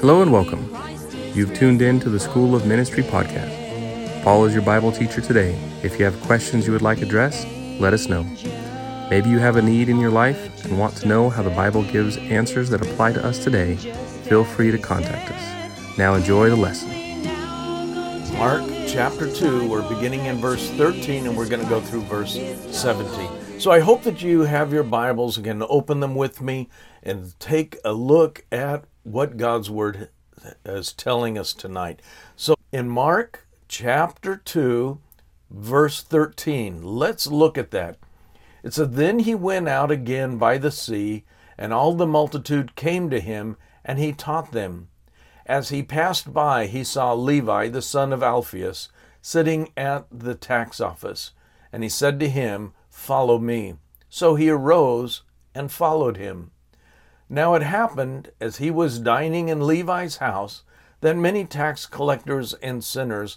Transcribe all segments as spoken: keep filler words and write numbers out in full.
Hello and welcome. You've tuned in to the School of Ministry podcast. Paul is your Bible teacher today. If you have questions you would like addressed, let us know. Maybe you have a need in your life and want to know how the Bible gives answers that apply to us today. Feel free to contact us. Now enjoy the lesson. Mark chapter two, we're beginning in verse thirteen and we're going to go through verse seventeen. So I hope that you have your Bibles again, open them with me and take a look at what God's Word is telling us tonight. So in Mark chapter two, verse thirteen, let's look at that. It said, "Then he went out again by the sea, and all the multitude came to him, and he taught them. As he passed by, he saw Levi, the son of Alphaeus, sitting at the tax office, and he said to him, 'Follow me.' So he arose and followed him. Now it happened, as he was dining in Levi's house, that many tax collectors and sinners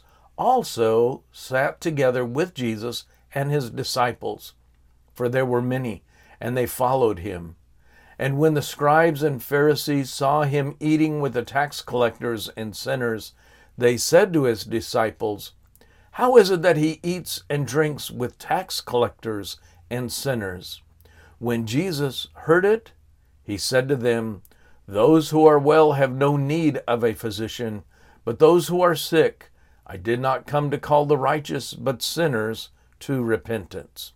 also sat together with Jesus and his disciples, for there were many, and they followed him. And when the scribes and Pharisees saw him eating with the tax collectors and sinners, they said to his disciples, 'How is it that he eats and drinks with tax collectors and sinners?' When Jesus heard it, he said to them, 'Those who are well have no need of a physician, but those who are sick. I did not come to call the righteous, but sinners to repentance.'"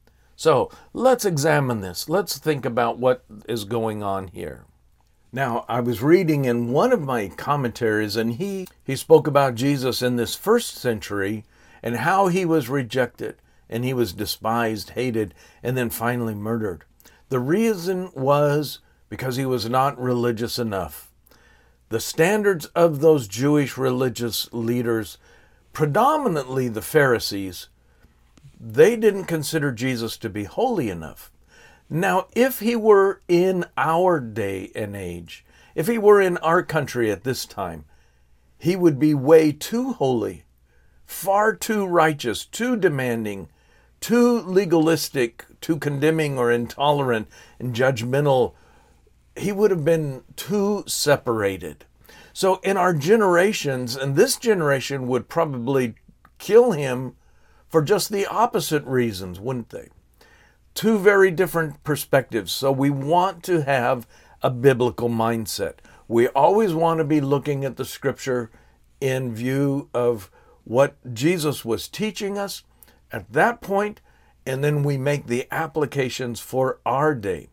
So let's examine this. Let's think about what is going on here. Now, I was reading in one of my commentaries, and he, he spoke about Jesus in this first century and how he was rejected, and he was despised, hated, and then finally murdered. The reason was because he was not religious enough. The standards of those Jewish religious leaders, predominantly the Pharisees, they didn't consider Jesus to be holy enough. Now, if he were in our day and age, if he were in our country at this time, he would be way too holy, far too righteous, too demanding, too legalistic, too condemning or intolerant and judgmental. He would have been too separated. So in our generations, and this generation would probably kill him for just the opposite reasons, wouldn't they? Two very different perspectives. So we want to have a biblical mindset. We always want to be looking at the scripture in view of what Jesus was teaching us at that point, and then we make the applications for our day.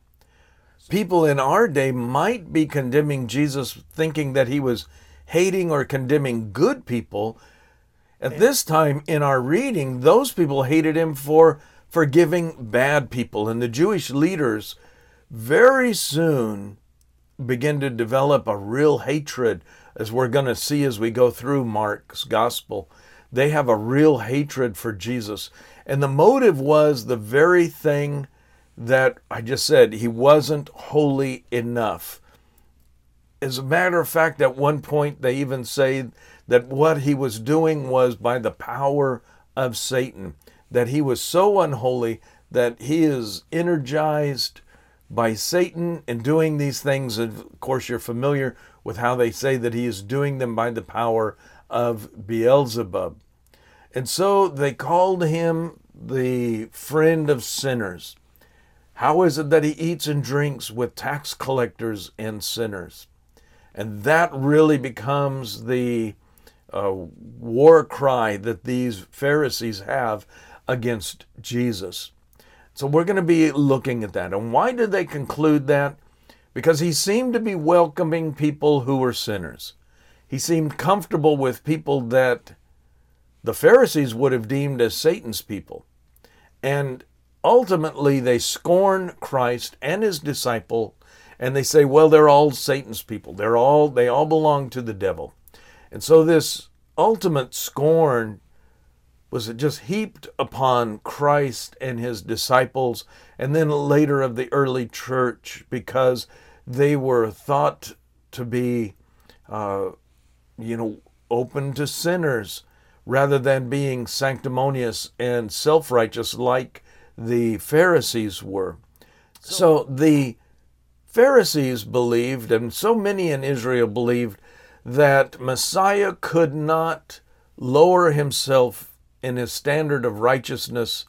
People in our day might be condemning Jesus, thinking that he was hating or condemning good people. At this time in our reading, those people hated him for forgiving bad people. And the Jewish leaders very soon begin to develop a real hatred, as we're going to see as we go through Mark's gospel. They have a real hatred for Jesus. And the motive was the very thing that I just said. He wasn't holy enough. As a matter of fact, at one point they even say that what he was doing was by the power of Satan, that he was so unholy that he is energized by Satan in doing these things. Of course, you're familiar with how they say that he is doing them by the power of Beelzebub. And so they called him the friend of sinners. How is it that he eats and drinks with tax collectors and sinners? And that really becomes the uh, war cry that these Pharisees have against Jesus. So we're going to be looking at that. And why did they conclude that? Because he seemed to be welcoming people who were sinners. He seemed comfortable with people that the Pharisees would have deemed as Satan's people. And ultimately, they scorn Christ and his disciple, and they say, well, they're all Satan's people. They're all, they all belong to the devil. And so this ultimate scorn was just heaped upon Christ and his disciples, and then later of the early church, because they were thought to be, uh, you know, open to sinners, rather than being sanctimonious and self-righteous like the Pharisees were. So the Pharisees believed, and so many in Israel believed, that Messiah could not lower himself in his standard of righteousness,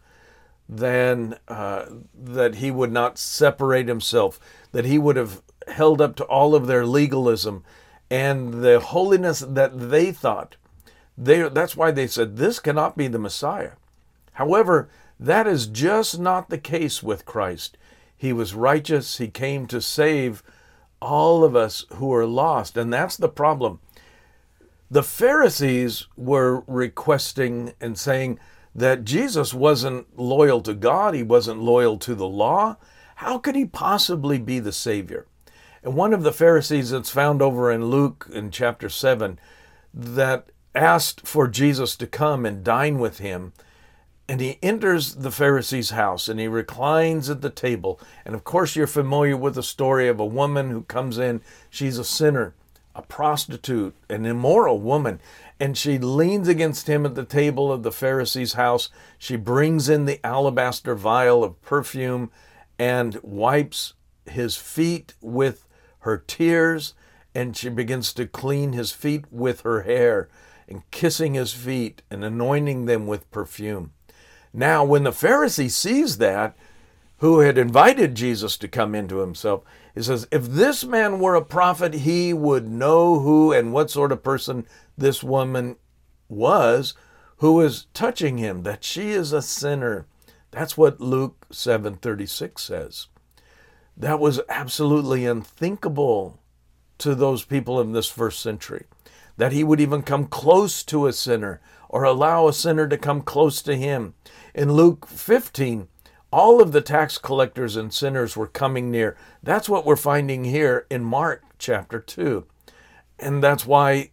than uh, that he would not separate himself, that he would have held up to all of their legalism and the holiness that they thought. They, that's why they said, this cannot be the Messiah. However, that is just not the case with Christ. He was righteous. He came to save all of us who are lost. And that's the problem. The Pharisees were requesting and saying that Jesus wasn't loyal to God. He wasn't loyal to the law. How could he possibly be the Savior? And one of the Pharisees that's found over in Luke in chapter seven that asked for Jesus to come and dine with him. And he enters the Pharisee's house and he reclines at the table. And of course, you're familiar with the story of a woman who comes in. She's a sinner, a prostitute, an immoral woman. And she leans against him at the table of the Pharisee's house. She brings in the alabaster vial of perfume and wipes his feet with her tears. And she begins to clean his feet with her hair and kissing his feet and anointing them with perfume. Now, when the Pharisee sees that, who had invited Jesus to come into himself, he says, if this man were a prophet, he would know who and what sort of person this woman was who is touching him, that she is a sinner. That's what Luke seven thirty-six says. That was absolutely unthinkable to those people in this first century, that he would even come close to a sinner or allow a sinner to come close to him. In Luke fifteen, all of the tax collectors and sinners were coming near. That's what we're finding here in Mark chapter two. And that's why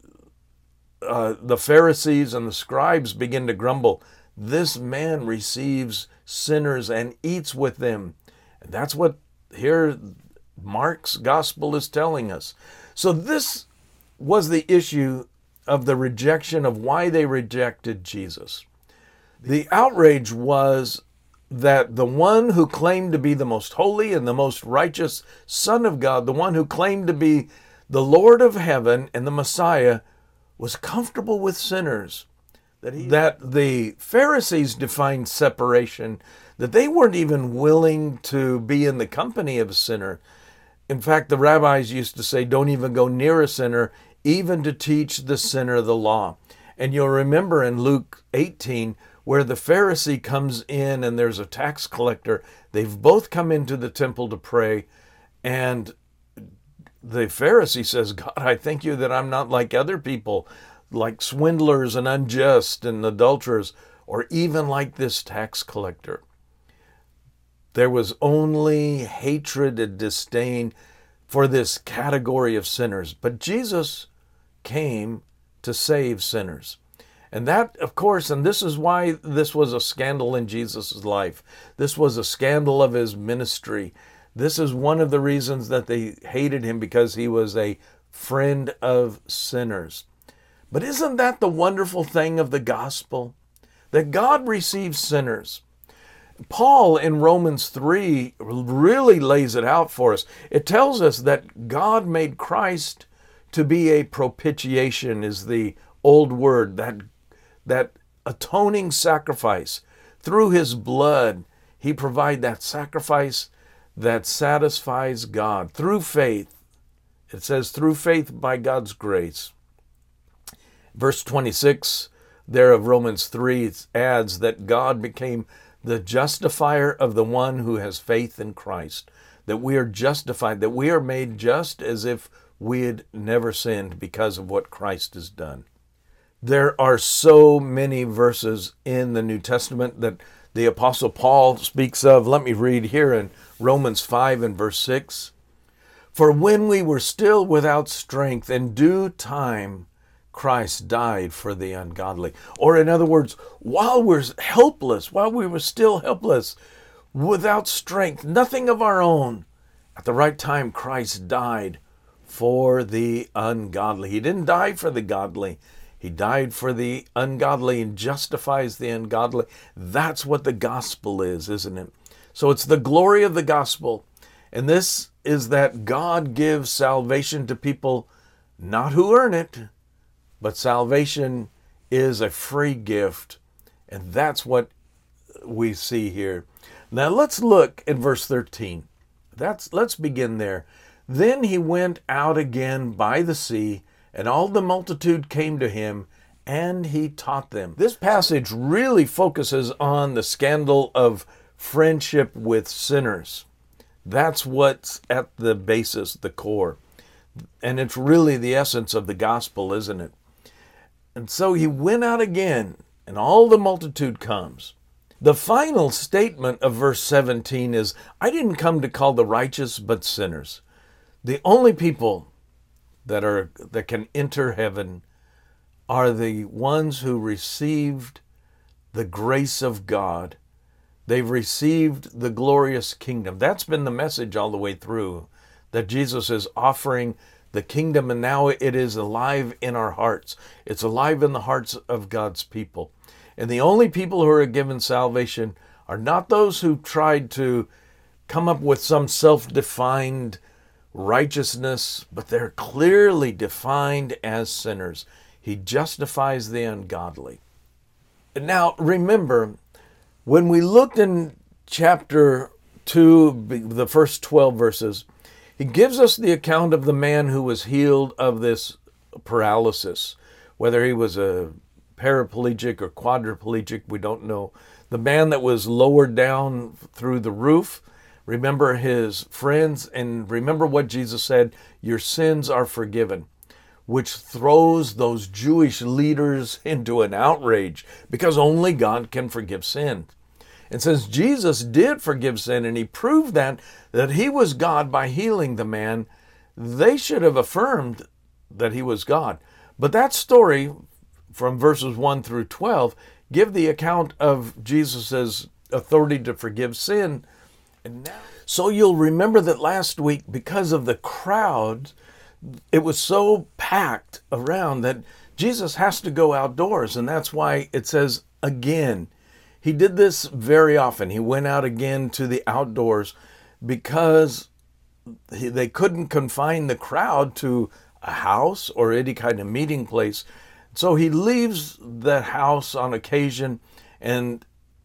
uh, the Pharisees and the scribes begin to grumble. This man receives sinners and eats with them. And that's what here Mark's gospel is telling us. So this was the issue of the rejection, of why they rejected Jesus. The outrage was that the one who claimed to be the most holy and the most righteous Son of God, the one who claimed to be the Lord of heaven and the Messiah, was comfortable with sinners. That, he, that the Pharisees defined separation, that they weren't even willing to be in the company of a sinner. In fact, the rabbis used to say, don't even go near a sinner, even to teach the sinner the law. And you'll remember in Luke eighteen, where the Pharisee comes in and there's a tax collector. They've both come into the temple to pray. And the Pharisee says, God, I thank you that I'm not like other people, like swindlers and unjust and adulterers, or even like this tax collector. There was only hatred and disdain for this category of sinners. But Jesus came to save sinners. And that, of course, and this is why this was a scandal in Jesus' life. This was a scandal of his ministry. This is one of the reasons that they hated him, because he was a friend of sinners. But isn't that the wonderful thing of the gospel? That God receives sinners. Paul in Romans three really lays it out for us. It tells us that God made Christ to be a propitiation, is the old word, that, that atoning sacrifice. Through his blood, he provided that sacrifice that satisfies God through faith. It says, through faith by God's grace. Verse twenty-six there of Romans three adds that God became the justifier of the one who has faith in Christ, that we are justified, that we are made just as if we had never sinned because of what Christ has done. There are so many verses in the New Testament that the Apostle Paul speaks of. Let me read here in Romans five and verse six. For when we were still without strength, in due time Christ died for the ungodly. Or in other words, while we're helpless, while we were still helpless, without strength, nothing of our own, at the right time Christ died for the ungodly. He didn't die for the godly. He died for the ungodly and justifies the ungodly. That's what the gospel is, isn't it? So it's the glory of the gospel. And this is that God gives salvation to people not who earn it, but salvation is a free gift. And that's what we see here. Now let's look at verse thirteen. That's, let's begin there. Then he went out again by the sea, and all the multitude came to him, and he taught them. This passage really focuses on the scandal of friendship with sinners. That's what's at the basis, the core. And it's really the essence of the gospel, isn't it? And so he went out again, and all the multitude comes. The final statement of verse seventeen is, I didn't come to call the righteous, but sinners. The only people that are that can enter heaven are the ones who received the grace of God. They've received the glorious kingdom. That's been the message all the way through, that Jesus is offering the kingdom, and now it is alive in our hearts. It's alive in the hearts of God's people. And the only people who are given salvation are not those who tried to come up with some self-defined righteousness, but they're clearly defined as sinners. He justifies the ungodly. Now, remember, when we looked in chapter two, the first twelve verses, he gives us the account of the man who was healed of this paralysis. Whether he was a paraplegic or quadriplegic, we don't know. The man that was lowered down through the roof, remember his friends, and remember what Jesus said, your sins are forgiven, which throws those Jewish leaders into an outrage because only God can forgive sin. And since Jesus did forgive sin, and he proved that, that he was God by healing the man, they should have affirmed that he was God. But that story from verses one through twelve give the account of Jesus' authority to forgive sin. And now, so you'll remember that last week, because of the crowd, it was so packed around that Jesus has to go outdoors. And that's why it says again. He did this very often. He went out again to the outdoors because he, they couldn't confine the crowd to a house or any kind of meeting place. So he leaves that house on occasion, and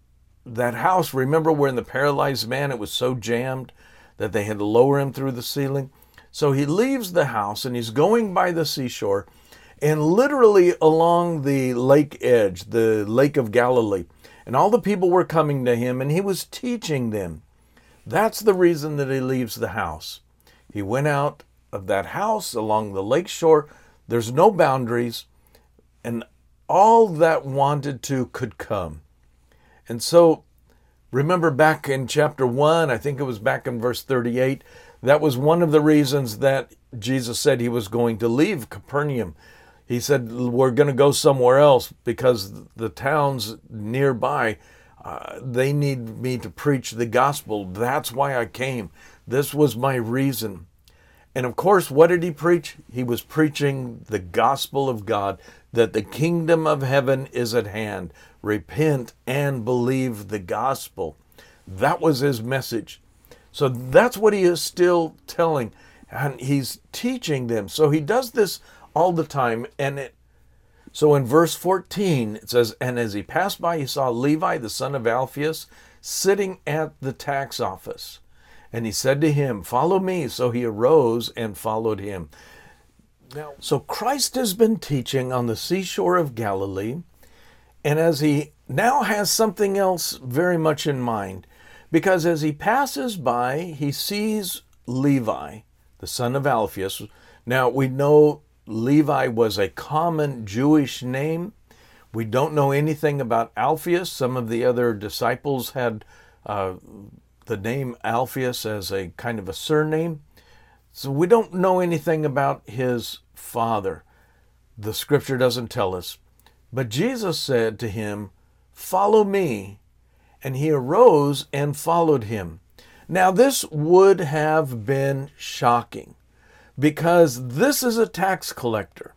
that house, remember when the paralyzed man, it was so jammed that they had to lower him through the ceiling. So he leaves the house and he's going by the seashore, and literally along the lake edge, the Lake of Galilee. And all the people were coming to him, and he was teaching them. That's the reason that he leaves the house. He went out of that house along the lake shore. There's no boundaries, and all that wanted to could come. And so, remember back in chapter one, I think it was back in verse thirty-eight, that was one of the reasons that Jesus said he was going to leave Capernaum. He said, we're going to go somewhere else because the towns nearby, uh, they need me to preach the gospel. That's why I came. This was my reason. And of course, what did he preach? He was preaching the gospel of God, that the kingdom of heaven is at hand. Repent and believe the gospel. That was his message. So that's what he is still telling. And he's teaching them. So he does this all the time. And it, so in verse fourteen, it says, and as he passed by, he saw Levi, the son of Alphaeus, sitting at the tax office. And he said to him, follow me. So he arose and followed him. Now, so Christ has been teaching on the seashore of Galilee. And as he now has something else very much in mind, because as he passes by, he sees Levi, the son of Alphaeus. Now, we know Levi was a common Jewish name. We don't know anything about Alphaeus. Some of the other disciples had uh, the name Alphaeus as a kind of a surname. So we don't know anything about his father. The scripture doesn't tell us. But Jesus said to him, follow me. And he arose and followed him. Now this would have been shocking, because this is a tax collector.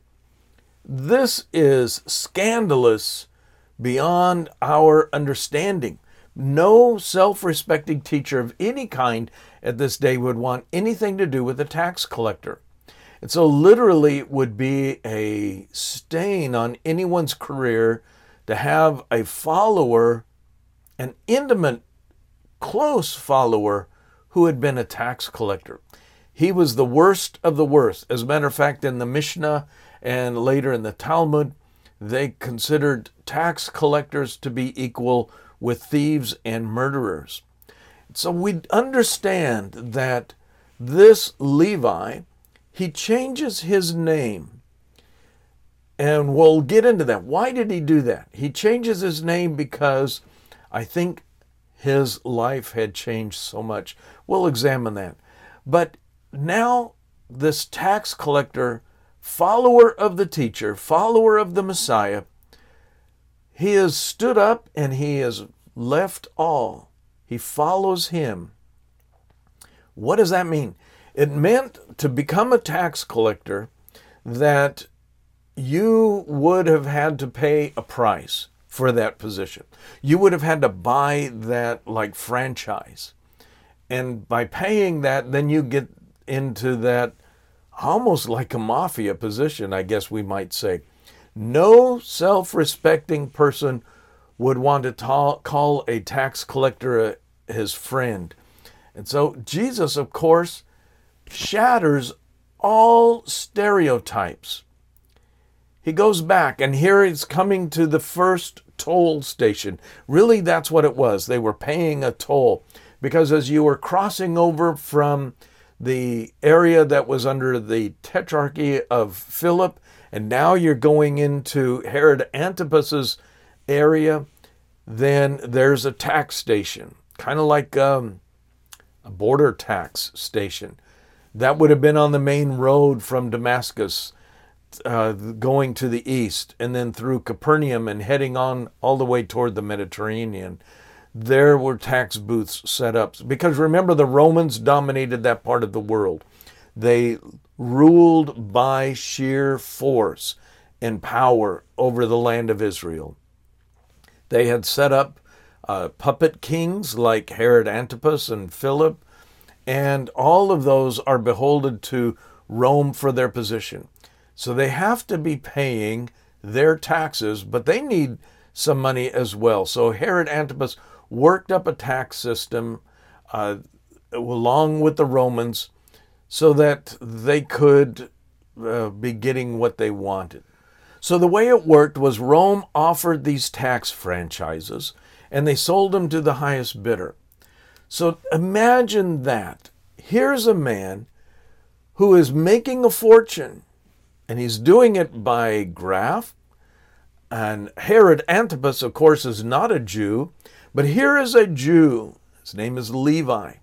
This is scandalous beyond our understanding. No self-respecting teacher of any kind at this day would want anything to do with a tax collector. And so literally it would be a stain on anyone's career to have a follower, an intimate, close follower, who had been a tax collector. He was the worst of the worst. As a matter of fact, in the Mishnah and later in the Talmud, they considered tax collectors to be equal with thieves and murderers. So we understand that this Levi, he changes his name. And we'll get into that. Why did he do that? He changes his name because I think his life had changed so much. We'll examine that. But now this tax collector, follower of the teacher, follower of the Messiah, he has stood up and he has left all. He follows him. What does that mean? It meant to become a tax collector that you would have had to pay a price for that position. You would have had to buy that like franchise. And by paying that, then you get into that almost like a mafia position, I guess we might say. No self-respecting person would want to ta- call a tax collector a, his friend. And so Jesus, of course, shatters all stereotypes. He goes back, and here he's coming to the first toll station. Really, that's what it was. They were paying a toll. Because as you were crossing over from the area that was under the tetrarchy of Philip, and now you're going into Herod Antipas's area, then there's a tax station, kind of like um, a border tax station. That would have been on the main road from Damascus, uh, going to the east, and then through Capernaum and heading on all the way toward the Mediterranean. There were tax booths set up. Because remember, the Romans dominated that part of the world. They ruled by sheer force and power over the land of Israel. They had set up uh, puppet kings like Herod Antipas and Philip, and all of those are beholden to Rome for their position. So they have to be paying their taxes, but they need some money as well. So Herod Antipas worked up a tax system uh, along with the Romans so that they could uh, be getting what they wanted. So the way it worked was Rome offered these tax franchises and they sold them to the highest bidder. So imagine that. Here's a man who is making a fortune, and he's doing it by graft. And Herod Antipas, of course, is not a Jew, but here is a Jew. His name is Levi.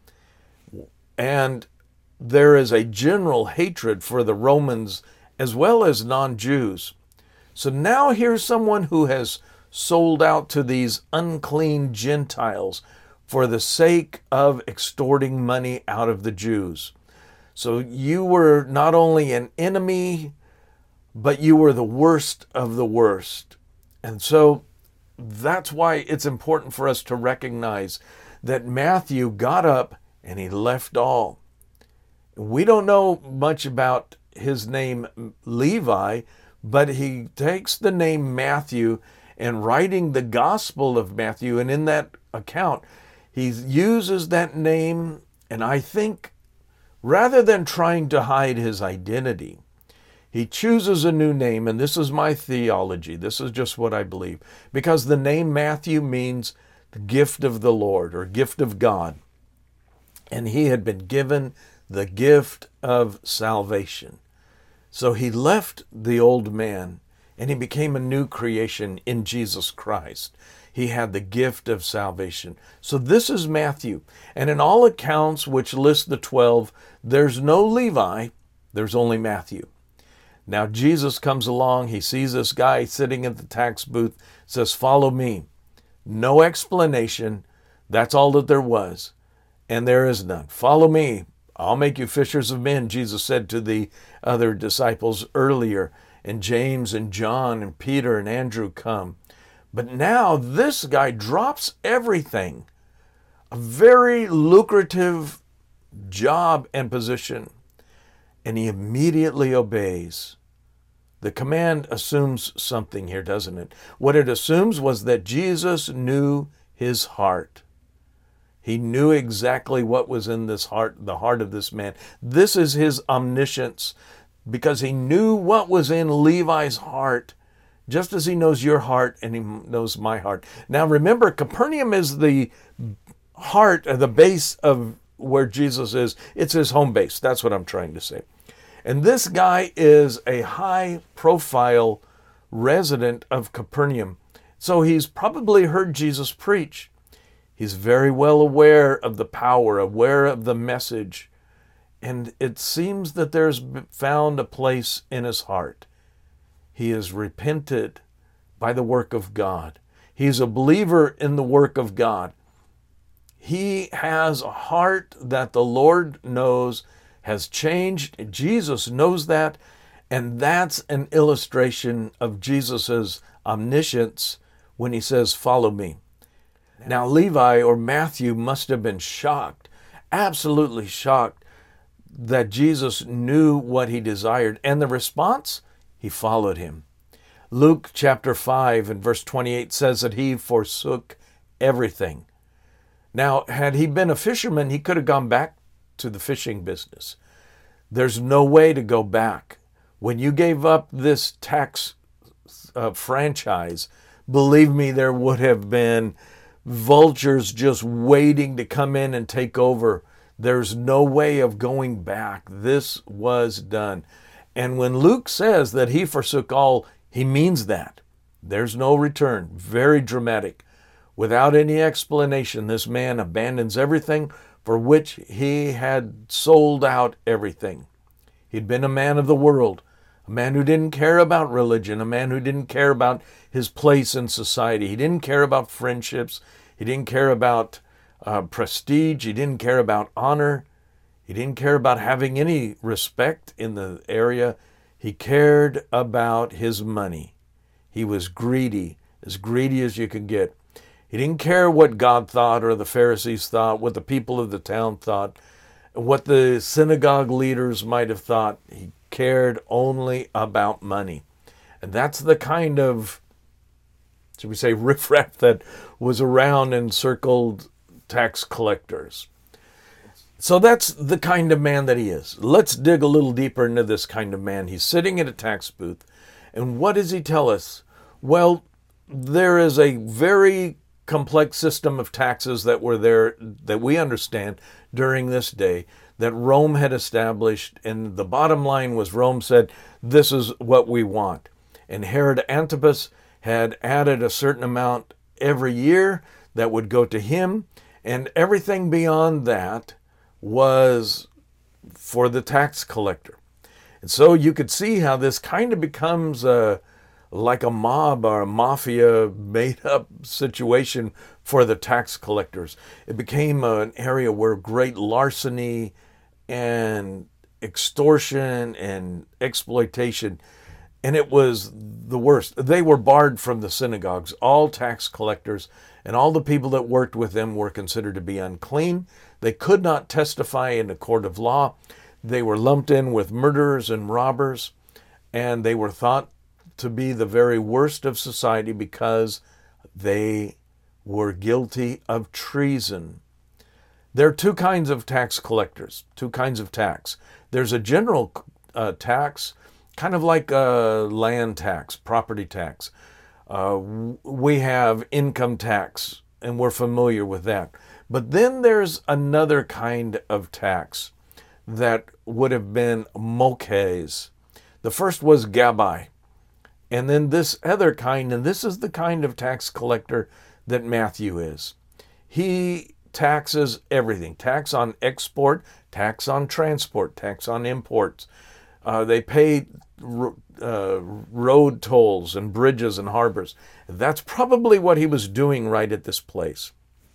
And there is a general hatred for the Romans as well as non-Jews. So now here's someone who has sold out to these unclean Gentiles for the sake of extorting money out of the Jews. So you were not only an enemy, but you were the worst of the worst. And so that's why it's important for us to recognize that Matthew got up and he left all. We don't know much about his name Levi, but he takes the name Matthew and writing the Gospel of Matthew, and in that account, he uses that name, and I think rather than trying to hide his identity, he chooses a new name, and this is my theology. This is just what I believe. Because the name Matthew means the gift of the Lord or gift of God. And he had been given the gift of salvation. So he left the old man and he became a new creation in Jesus Christ. He had the gift of salvation. So this is Matthew. And in all accounts which list the twelve, there's no Levi, there's only Matthew. Now Jesus comes along, he sees this guy sitting at the tax booth, says, "Follow me." No explanation. That's all that there was. And there is none. "Follow me. I'll make you fishers of men," Jesus said to the other disciples earlier. And James and John and Peter and Andrew come. But now this guy drops everything. A very lucrative job and position. and he immediately obeys. The command assumes something here, doesn't it? What it assumes was that Jesus knew his heart. He knew exactly what was in this heart, the heart of this man. This is his omniscience, because he knew what was in Levi's heart, just as he knows your heart and he knows my heart. Now remember, Capernaum is the heart, the base of where Jesus is. It's his home base. That's what I'm trying to say. And this guy is a high-profile resident of Capernaum. So he's probably heard Jesus preach. He's very well aware of the power, aware of the message. And it seems that there's found a place in his heart. He is repented by the work of God. He's a believer in the work of God. He has a heart that the Lord knows has changed. Jesus knows that, and that's an illustration of Jesus's omniscience when he says, "Follow me." Now, Levi or Matthew must have been shocked, absolutely shocked, that Jesus knew what he desired. And the response? He followed him. Luke chapter five and verse twenty-eight says that he forsook everything. Now, had he been a fisherman, he could have gone back to the fishing business. There's no way to go back. When you gave up this tax uh, franchise, believe me, there would have been vultures just waiting to come in and take over. There's no way of going back. This was done. And when Luke says that he forsook all, he means that. There's no return. Very dramatic. Without any explanation, this man abandons everything for which he had sold out everything. He'd been a man of the world, a man who didn't care about religion, a man who didn't care about his place in society. He didn't care about friendships. He didn't care about uh, prestige. He didn't care about honor. He didn't care about having any respect in the area. He cared about his money. He was greedy, as greedy as you could get. He didn't care what God thought or the Pharisees thought, what the people of the town thought, what the synagogue leaders might have thought. He cared only about money. And that's the kind of, should we say, riffraff that was around and circled tax collectors. So that's the kind of man that he is. Let's dig a little deeper into this kind of man. He's sitting in a tax booth. And what does he tell us? Well, there is a very complex system of taxes that were there, that we understand during this day, that Rome had established. And the bottom line was Rome said, this is what we want. And Herod Antipas had added a certain amount every year that would go to him. And everything beyond that was for the tax collector. And so you could see how this kind of becomes a like a mob or a mafia made-up situation for the tax collectors. It became an area where great larceny and extortion and exploitation, and it was the worst. They were barred from the synagogues. All tax collectors and all the people that worked with them were considered to be unclean. They could not testify in a court of law. They were lumped in with murderers and robbers, and they were thought to be the very worst of society because they were guilty of treason. There are two kinds of tax collectors, two kinds of tax. There's a general uh, tax, kind of like a land tax, property tax. Uh, we have income tax, and we're familiar with that. But then there's another kind of tax that would have been mokhes. The first was gabai. And then this other kind, and this is the kind of tax collector that Matthew is. He taxes everything. Tax on export, tax on transport, tax on imports. Uh, they pay uh, road tolls and bridges and harbors. That's probably what he was doing right at this place.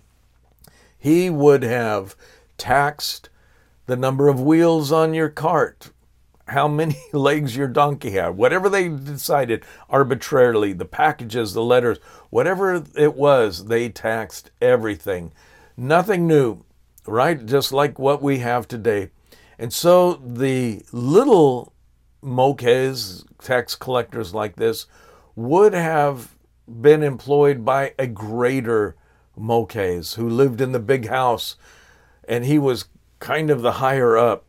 He would have taxed the number of wheels on your cart, how many legs your donkey had, whatever they decided arbitrarily, the packages, the letters, whatever it was, they taxed everything. Nothing new, right? Just like what we have today. And so the little moques, tax collectors like this, would have been employed by a greater moques who lived in the big house, and he was kind of the higher up.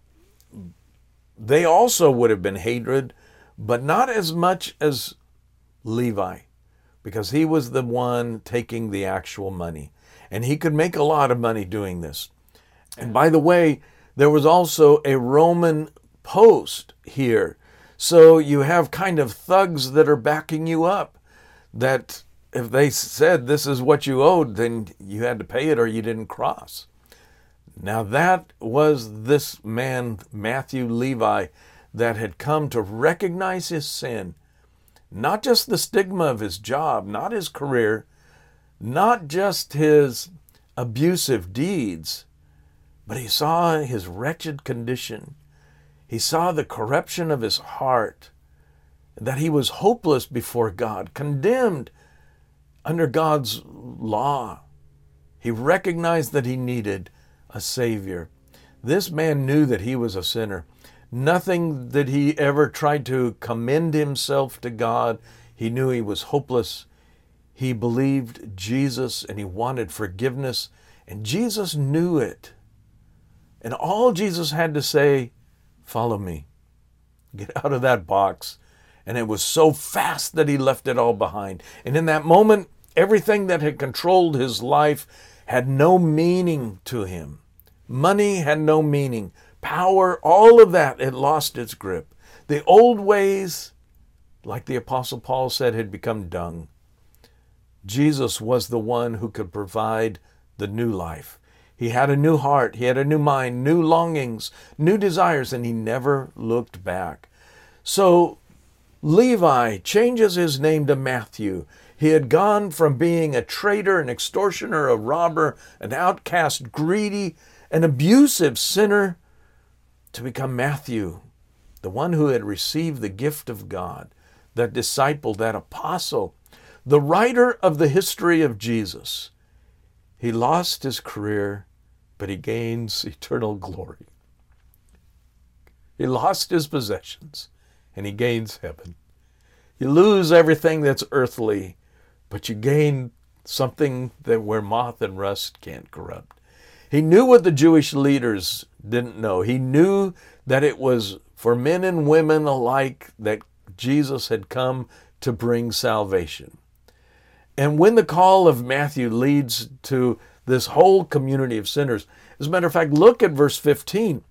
They also would have been hated, but not as much as Levi, because he was the one taking the actual money, and he could make a lot of money doing this. And by the way, there was also a Roman post here. So you have kind of thugs that are backing you up, that if they said this is what you owed, then you had to pay it or you didn't cross. Now that was this man, Matthew Levi, that had come to recognize his sin, not just the stigma of his job, not his career, not just his abusive deeds, but he saw his wretched condition. He saw the corruption of his heart, that he was hopeless before God, condemned under God's law. He recognized that he needed a Savior. This man knew that he was a sinner. Nothing that he ever tried to commend himself to God. He knew he was hopeless. He believed Jesus and he wanted forgiveness, and Jesus knew it. And all Jesus had to say, follow me. Get out of that box. And it was so fast that he left it all behind. And in that moment, everything that had controlled his life had no meaning to him. Money had no meaning. Power, all of that had lost its grip. The old ways, like the Apostle Paul said, had become dung. Jesus was the one who could provide the new life. He had a new heart, he had a new mind, new longings, new desires, and he never looked back. So Levi changes his name to Matthew. He had gone from being a traitor, an extortioner, a robber, an outcast, greedy, an abusive sinner, to become Matthew, the one who had received the gift of God, that disciple, that apostle, the writer of the history of Jesus. He lost his career, but he gains eternal glory. He lost his possessions, and he gains heaven. You lose everything that's earthly, but you gain something that where moth and rust can't corrupt. He knew what the Jewish leaders didn't know. He knew that it was for men and women alike that Jesus had come to bring salvation. And when the call of Matthew leads to this whole community of sinners, as a matter of fact, look at verse fifteen.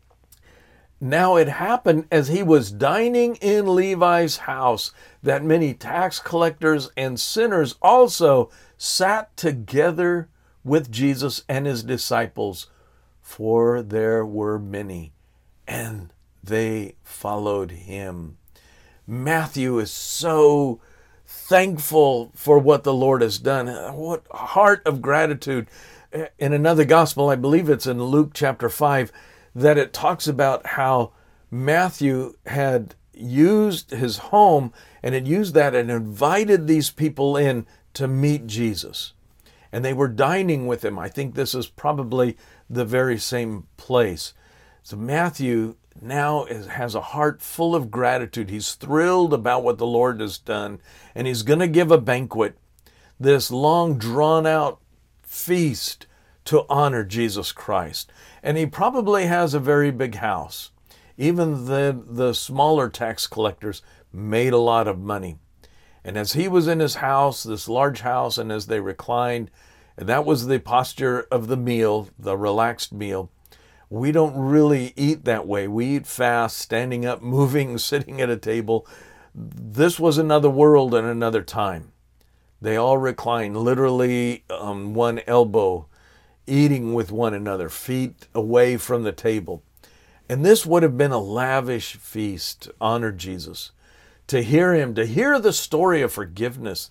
Now it happened as he was dining in Levi's house that many tax collectors and sinners also sat together with Jesus and his disciples, for there were many, and they followed him. Matthew is so thankful for what the Lord has done. What heart of gratitude. In another gospel, I believe it's in Luke chapter five, that it talks about how Matthew had used his home and had used that and invited these people in to meet Jesus. And they were dining with him. I think this is probably the very same place. So Matthew now is, has a heart full of gratitude. He's thrilled about what the Lord has done, and he's going to give a banquet, this long drawn out feast to honor Jesus Christ. And he probably has a very big house. Even the, the smaller tax collectors made a lot of money. And as he was in his house, this large house, and as they reclined, and that was the posture of the meal, the relaxed meal. We don't really eat that way. We eat fast, standing up, moving, sitting at a table. This was another world and another time. They all reclined, literally on one elbow, eating with one another, feet away from the table. And this would have been a lavish feast to honor Jesus, to hear him, to hear the story of forgiveness,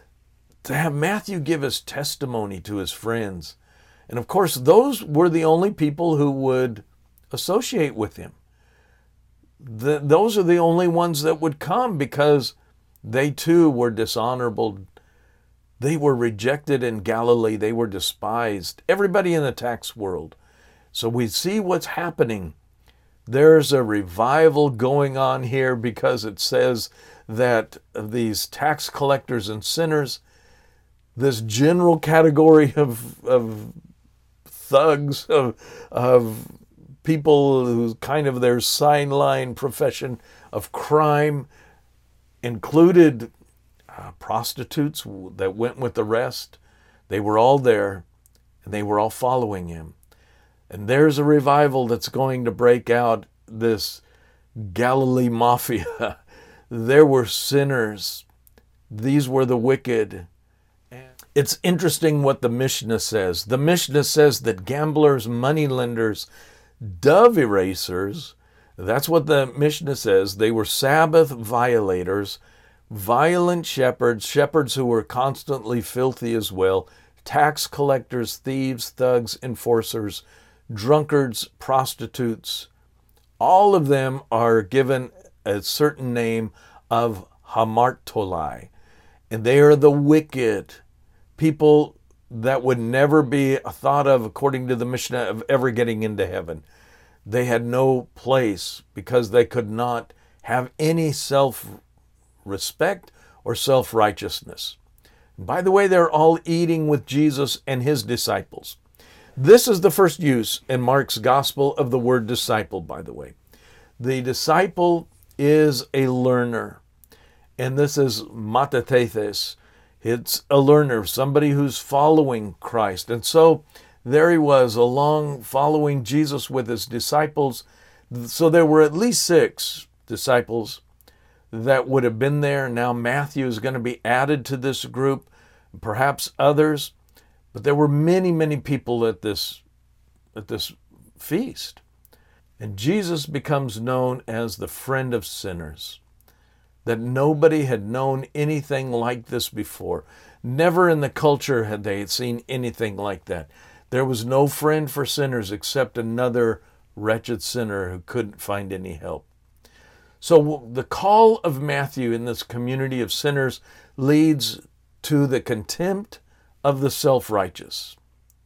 to have Matthew give his testimony to his friends. And of course, those were the only people who would associate with him. The, those are the only ones that would come, because they too were dishonorable. They were rejected in Galilee. They were despised. Everybody in the tax world. So we see what's happening. There's a revival going on here because it says that these tax collectors and sinners, this general category of, of thugs, of, of people who kind of their sideline profession of crime, included uh, prostitutes that went with the rest. They were all there, and they were all following him. And there's a revival that's going to break out, this Galilee mafia. There were sinners. These were the wicked. It's interesting what the Mishnah says. The Mishnah says that gamblers, moneylenders, dove erasers, that's what the Mishnah says. They were Sabbath violators, violent shepherds, shepherds who were constantly filthy as well, tax collectors, thieves, thugs, enforcers, drunkards, prostitutes. All of them are given a certain name of hamartolai, and they are the wicked, people that would never be thought of, according to the Mishnah, of ever getting into heaven. They had no place because they could not have any self-respect or self-righteousness. By the way, they're all eating with Jesus and his disciples. This is the first use in Mark's gospel of the word disciple, by the way. The disciple is a learner, and this is matathethes. It's a learner, somebody who's following Christ. And so there he was, along following Jesus with his disciples. So there were at least six disciples that would have been there. Now Matthew is going to be added to this group, perhaps others. But there were many, many people at this, at this feast. And Jesus becomes known as the friend of sinners, that nobody had known anything like this before. Never in the culture had they seen anything like that. There was no friend for sinners except another wretched sinner who couldn't find any help. So the call of Matthew in this community of sinners leads to the contempt of the self-righteous.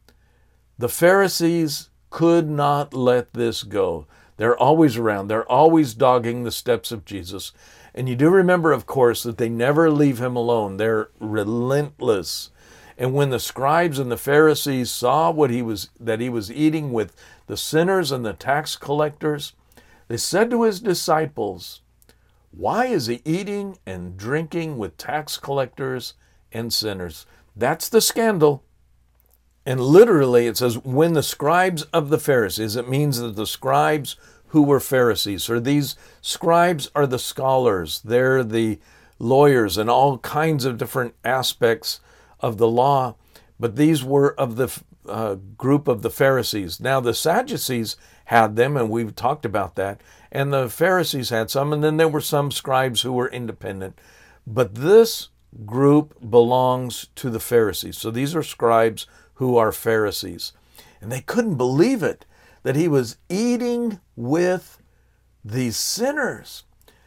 The Pharisees could not let this go. They're always around. They're always dogging the steps of Jesus. And you do remember, of course, that they never leave him alone. They're relentless. And when the scribes and the Pharisees saw what he was, that he was eating with the sinners and the tax collectors, they said to his disciples, "Why is he eating and drinking with tax collectors and sinners?" That's the scandal. And literally it says, when the scribes of the Pharisees, it means that the scribes who were Pharisees, or these scribes are the scholars, they're the lawyers and all kinds of different aspects of the law, but these were of the uh, group of the Pharisees. Now the Sadducees had them, and we've talked about that, and the Pharisees had some, and then there were some scribes who were independent. But this group belongs to the Pharisees. So these are scribes who are Pharisees. And they couldn't believe it, that he was eating with these sinners.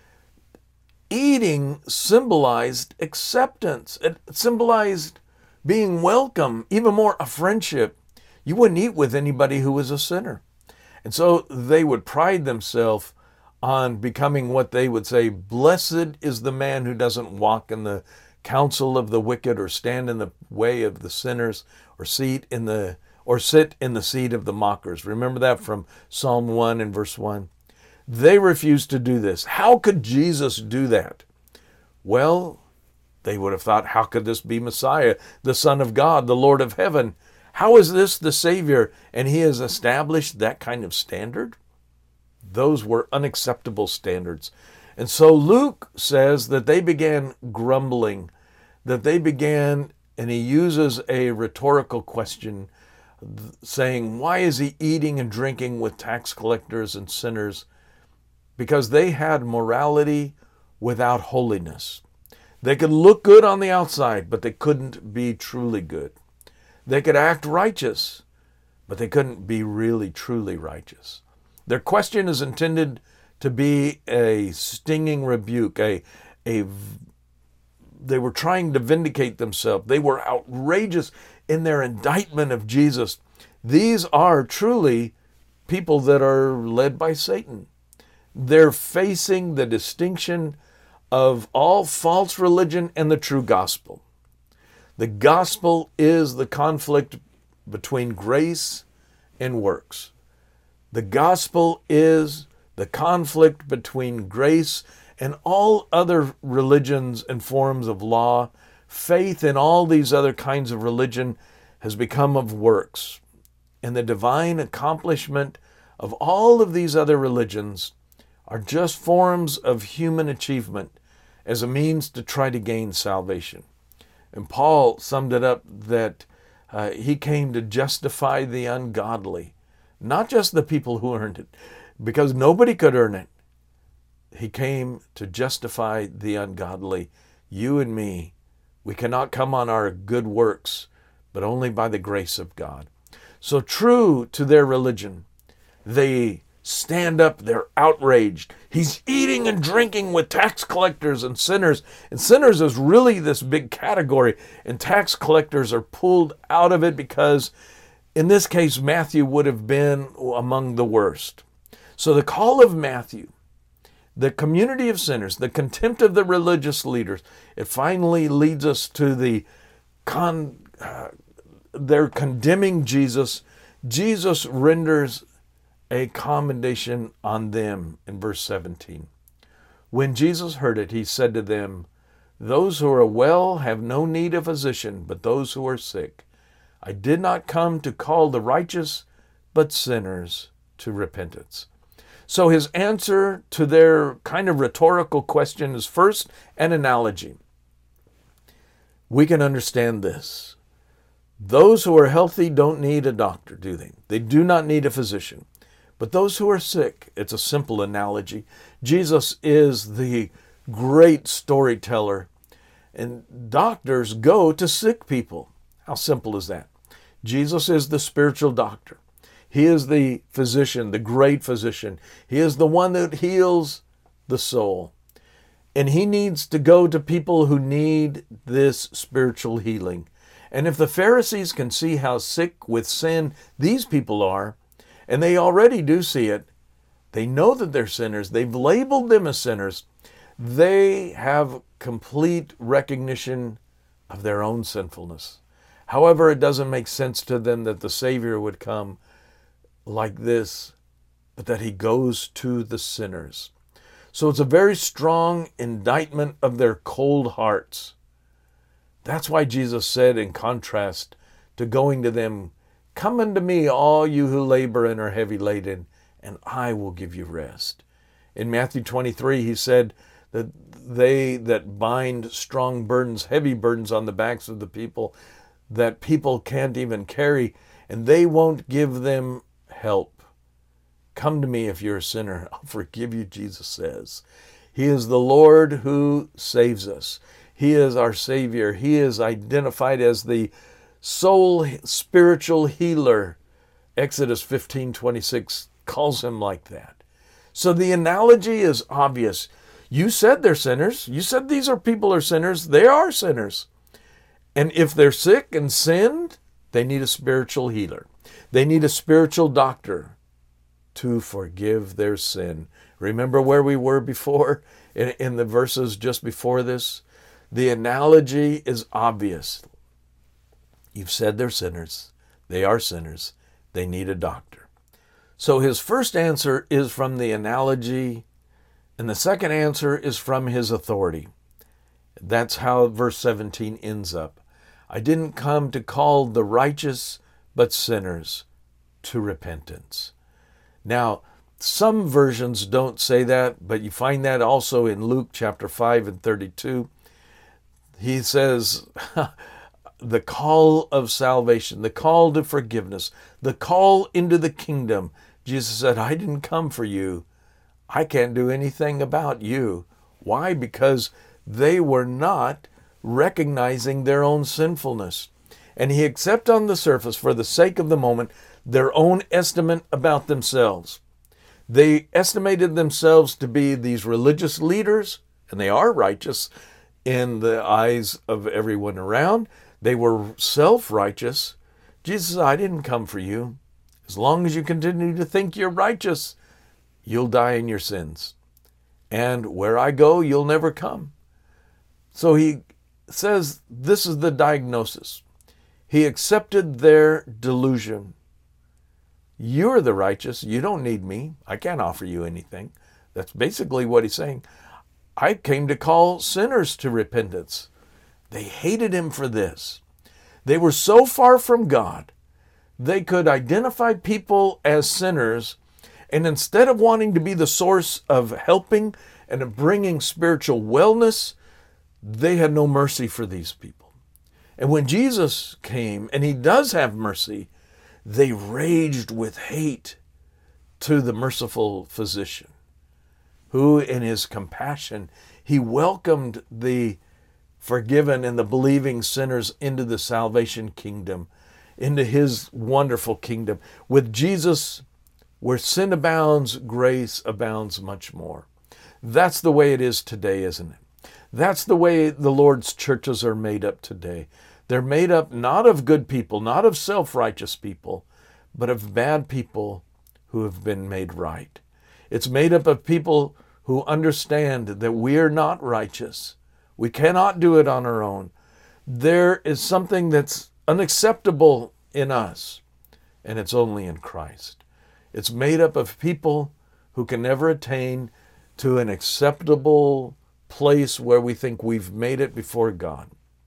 Eating symbolized acceptance. It symbolized being welcome, even more a friendship. You wouldn't eat with anybody who was a sinner. And so they would pride themselves on becoming what they would say, blessed is the man who doesn't walk in the counsel of the wicked, or stand in the way of the sinners, or seat in the or sit in the seat of the mockers. Remember that from Psalm one and verse one. They refused to do this. How could Jesus do that? Well, they would have thought, how could this be Messiah, the Son of God, the Lord of heaven? How is this the Savior? And he has established that kind of standard? Those were unacceptable standards. And so Luke says that they began grumbling, that they began, and he uses a rhetorical question, saying, why is he eating and drinking with tax collectors and sinners? Because they had morality without holiness. They could look good on the outside, but they couldn't be truly good. They could act righteous, but they couldn't be really, truly righteous. Their question is intended to be a stinging rebuke. A, a, they were trying to vindicate themselves. They were outrageous in their indictment of Jesus. These are truly people that are led by Satan. They're facing the distinction of all false religion and the true gospel. The gospel is the conflict between grace and works. The gospel is the conflict between grace and all other religions and forms of law. Faith in all these other kinds of religion has become of works. And the divine accomplishment of all of these other religions are just forms of human achievement as a means to try to gain salvation. And Paul summed it up that uh, he came to justify the ungodly, not just the people who earned it, because nobody could earn it. He came to justify the ungodly. You and me, we cannot come on our good works, but only by the grace of God. So true to their religion, they stand up, they're outraged. He's eating and drinking with tax collectors and sinners. And sinners is really this big category, and tax collectors are pulled out of it because in this case, Matthew would have been among the worst. So the call of Matthew, the community of sinners, the contempt of the religious leaders, it finally leads us to the con, uh, they're condemning Jesus. Jesus renders a commendation on them in verse seventeen. When Jesus heard it, he said to them, "Those who are well have no need of a physician, but those who are sick. I did not come to call the righteous, but sinners to repentance." So his answer to their kind of rhetorical question is first an analogy. We can understand this. Those who are healthy don't need a doctor, do they? They do not need a physician. But those who are sick, it's a simple analogy. Jesus is the great storyteller, and doctors go to sick people. How simple is that? Jesus is the spiritual doctor. He is the physician, the great physician. He is the one that heals the soul. And he needs to go to people who need this spiritual healing. And if the Pharisees can see how sick with sin these people are, and they already do see it, they know that they're sinners. They've labeled them as sinners. They have complete recognition of their own sinfulness. However, it doesn't make sense to them that the Savior would come like this, but that he goes to the sinners. So it's a very strong indictment of their cold hearts. That's why Jesus said, in contrast to going to them, "Come unto me, all you who labor and are heavy laden, and I will give you rest." In Matthew twenty-three, he said that they that bind strong burdens, heavy burdens on the backs of the people, that people can't even carry, and they won't give them help. Come to me if you're a sinner. I'll forgive you, Jesus says. He is the Lord who saves us. He is our Savior. He is identified as the soul spiritual healer. Exodus fifteen twenty-six calls him like that. So the analogy is obvious. You said they're sinners. You said these are people are sinners. They are sinners. And if they're sick and sinned, they need a spiritual healer. They need a spiritual doctor to forgive their sin. Remember where we were before in, in the verses just before this? The analogy is obvious. You've said they're sinners. They are sinners. They need a doctor. So his first answer is from the analogy, and the second answer is from his authority. That's how verse seventeen ends up. I didn't come to call the righteous, but sinners to repentance. Now, some versions don't say that, but you find that also in Luke chapter five and thirty-two. He says, the call of salvation, the call to forgiveness, the call into the kingdom. Jesus said, I didn't come for you. I can't do anything about you. Why? Because they were not recognizing their own sinfulness. And he accepted on the surface, for the sake of the moment, their own estimate about themselves. They estimated themselves to be these religious leaders, and they are righteous in the eyes of everyone around. They were self-righteous. Jesus said, I didn't come for you. As long as you continue to think you're righteous, you'll die in your sins. And where I go, you'll never come. So he says this is the diagnosis. He accepted their delusion. You're the righteous. You don't need me. I can't offer you anything. That's basically what he's saying. I came to call sinners to repentance. They hated him for this. They were so far from God, they could identify people as sinners, and instead of wanting to be the source of helping and of bringing spiritual wellness, they had no mercy for these people. And when Jesus came, and he does have mercy, they raged with hate to the merciful physician, who in his compassion, he welcomed the forgiven and the believing sinners into the salvation kingdom, into his wonderful kingdom. With Jesus, where sin abounds, grace abounds much more. That's the way it is today, isn't it? That's the way the Lord's churches are made up today. They're made up not of good people, not of self-righteous people, but of bad people who have been made right. It's made up of people who understand that we are not righteous. We cannot do it on our own. There is something that's unacceptable in us, and it's only in Christ. It's made up of people who can never attain to an acceptable place where we think we've made it before God.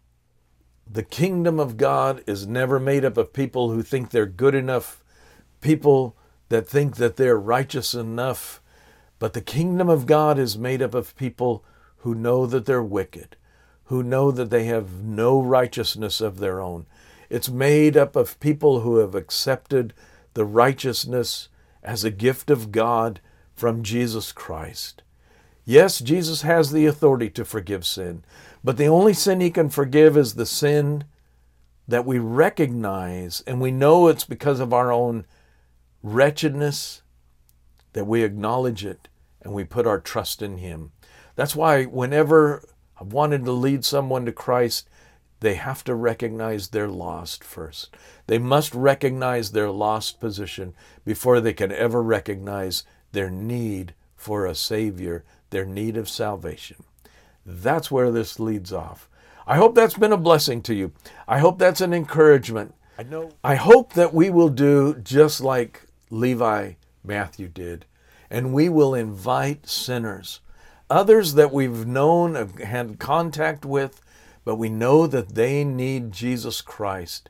The kingdom of God is never made up of people who think they're good enough, people that think that they're righteous enough, but the kingdom of God is made up of people who know that they're wicked, who know that they have no righteousness of their own. It's made up of people who have accepted the righteousness as a gift of God from Jesus Christ. Yes, Jesus has the authority to forgive sin, but the only sin he can forgive is the sin that we recognize, and we know it's because of our own wretchedness, that we acknowledge it and we put our trust in him. That's why whenever I've wanted to lead someone to Christ, they have to recognize they're lost first. They must recognize their lost position before they can ever recognize their need for a Savior, their need of salvation. That's where this leads off. I hope that's been a blessing to you. I hope that's an encouragement. I know. I hope that we will do just like Levi Matthew did, and we will invite sinners, others that we've known, have had contact with, but we know that they need Jesus Christ,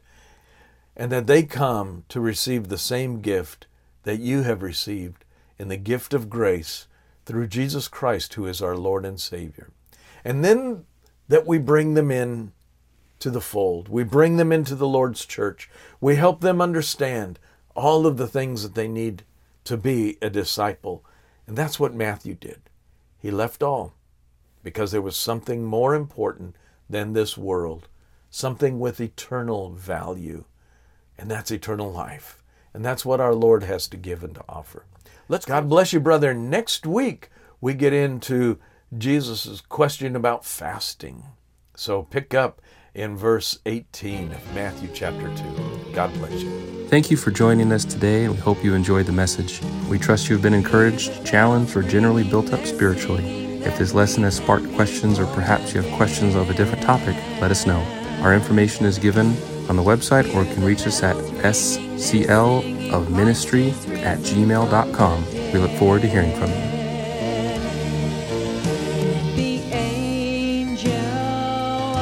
and that they come to receive the same gift that you have received in the gift of grace through Jesus Christ, who is our Lord and Savior. And then that we bring them in to the fold. We bring them into the Lord's church. We help them understand all of the things that they need to be a disciple. And that's what Matthew did. He left all because there was something more important than this world, something with eternal value, and that's eternal life. And that's what our Lord has to give and to offer. Let's God bless you, brother. Next week, we get into Jesus' question about fasting. So pick up in verse eighteen of Matthew chapter two. God bless you. Thank you for joining us today, and we hope you enjoyed the message. We trust you have been encouraged, challenged, or generally built up spiritually. If this lesson has sparked questions, or perhaps you have questions of a different topic, let us know. Our information is given on the website, or you can reach us at s c l of ministry at gmail dot com. We look forward to hearing from you.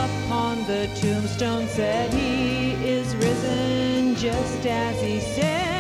Tombstone said he is risen just as he said.